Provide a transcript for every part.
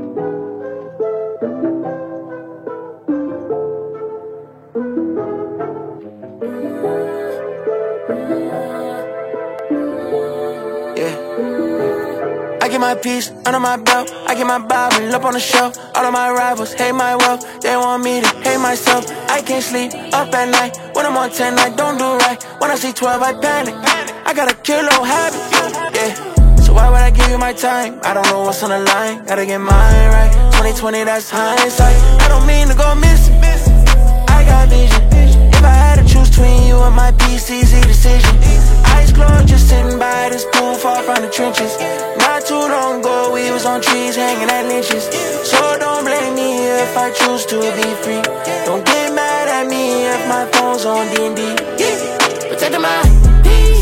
I get my piece under my belt, I get my Bible up on the shelf. All of my rivals hate my wealth, they want me to hate myself. I can't sleep up at night, when I'm on 10 I don't do right. When I see 12 I panic, I got a killer habit, yeah. So why would I give you my time? I don't know what's on the line, gotta get mine right. 2020 that's hindsight, I don't mean to go missing, I got vision. If I had to choose between you and my peace, easy decision. Eyes closed, just sitting by this pool far from the trenches. Not too long ago, we was on trees hanging at lynches. So don't blame me if I choose to be free. Don't get mad at me if my phone's on D&D. Protecting my peace.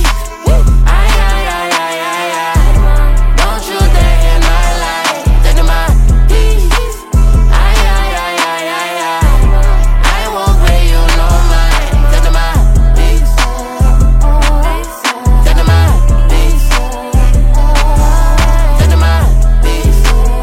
Don't you dare in my life. Protecting my peace. I won't pay you no mind. Protecting my peace. Protecting my peace. Protecting my peace.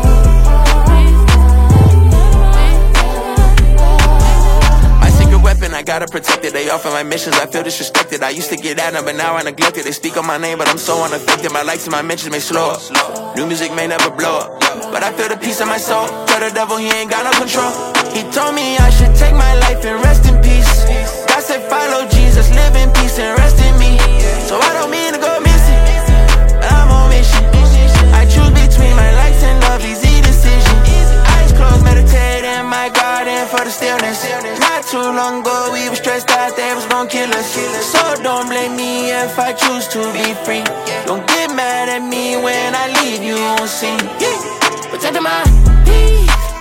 My secret weapon, I gotta protect it. They offer my missions, I feel disrespected. I used to get at them, but now I neglect it. They speak on my name, but I'm so unaffected. My likes and my mentions may slow up. New music may never blow up, but I feel the peace in my soul. Tell the devil he ain't got no control. He told me I should take my life and rest in peace. God said follow Jesus, live in peace and rest in me. So I don't mean to go missing, but I'm on mission. I choose between my likes and love, easy decision. Eyes closed, meditate in my garden for the stillness. Not too long ago we were stressed out, they was gon' kill us. So don't blame me if I choose to be free. Don't get mad at me when I leave you on scene. Protecting my peace.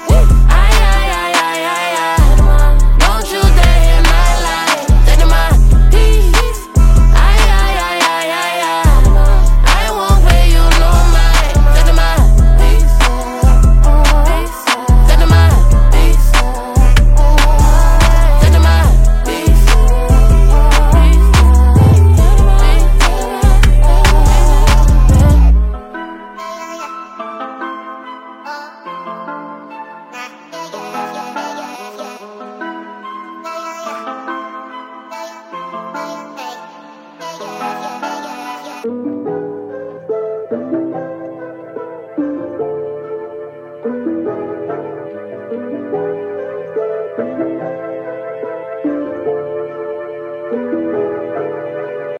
Don't you dare in my life. Protecting my peace. I won't pay you no mind. Protecting my peace. Protecting my peace. Protecting my peace.